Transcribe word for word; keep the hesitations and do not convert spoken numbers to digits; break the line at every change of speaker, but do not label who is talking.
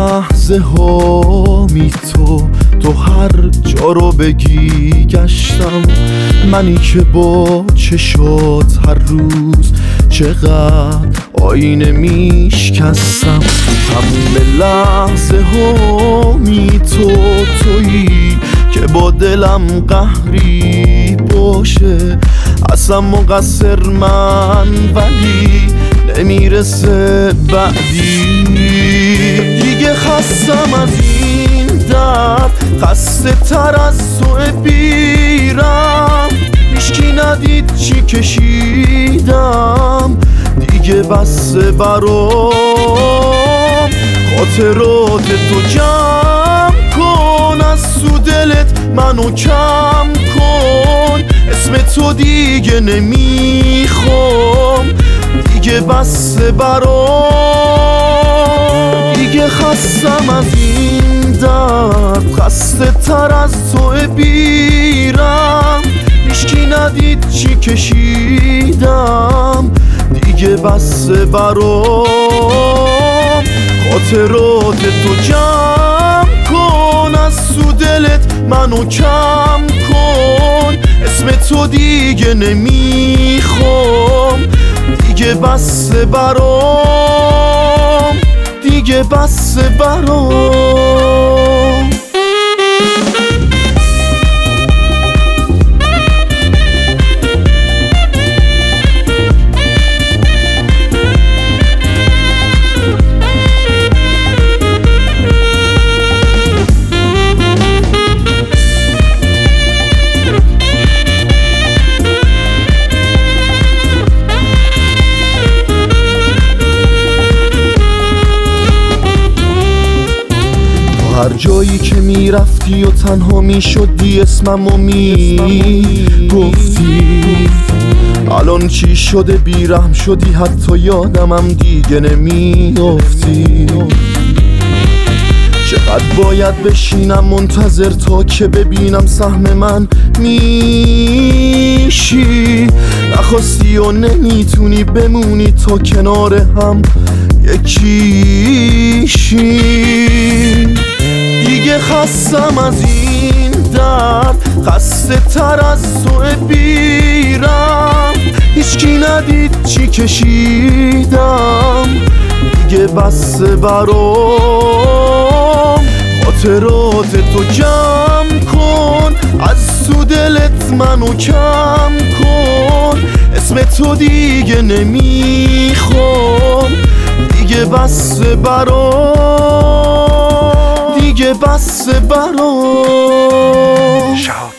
لحظه ها می تو تو هر جا رو بگی گشتم، منی که با چشات هر روز چقدر آینه میشکستم. تموم لحظه ها می تو تویی که با دلم قهری باشه، اصلا مقصر من ولی نمیرسه بعدی. دیگه خستم از این درد، خسته تر از تو بیرم، هیچکی ندید چی کشیدم، دیگه بسه برام. خاطرات تو جمع کن، از تو دلت منو کم کن، اسم تو دیگه نمیخوام، دیگه بسه برام. دیگه خستم از این درد، خسته تر از تو بیرم، هیچکی ندید چی کشیدم، دیگه بسه برام. خاطرات تو جمع کن، از تو دلت منو کم کن، اسم تو دیگه نمیخوام، دیگه بسه برام، دیگه بسه برام. هر جایی که میرفتی و تنها میشدی اسممو میگفتی، الان چی شده بیرحم شدی، حتی یادمم دیگه نمیافتی. چقدر باید بشینم منتظر تا که ببینم سهم من میشی، نخواستی و نمیتونی بمونی تا کنار هم یکیشی. دیگه خستم از این درد، خسته تر از تو بیرم، هیچکی ندید چی کشیدم، دیگه بسه برام. خاطرات تو جمع کن، از تو دلت منو کم کن، اسم تو دیگه نمیخوام، دیگه بسه برام، دیگه بسه برام.